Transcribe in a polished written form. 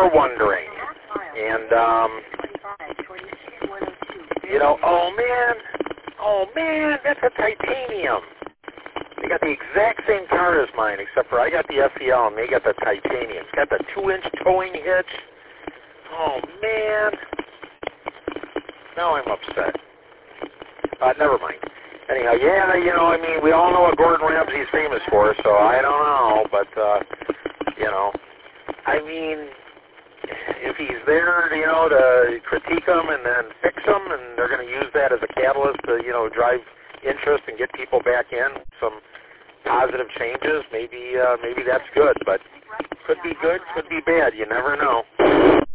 were wondering. And, you know, oh man, that's a titanium. They got the exact same car as mine, except for I got the FEL and they got the titanium. It's got the 2-inch towing hitch. Oh, man. Now I'm upset. Never mind. Anyhow, yeah, you know, I mean, we all know what Gordon Ramsay's famous for, so I don't know, but, you know, I mean, if he's there, you know, to critique them and then fix them, and they're going to use that as a catalyst to, you know, drive interest and get people back in, some positive changes, maybe that's good, but could be good, could be bad, you never know.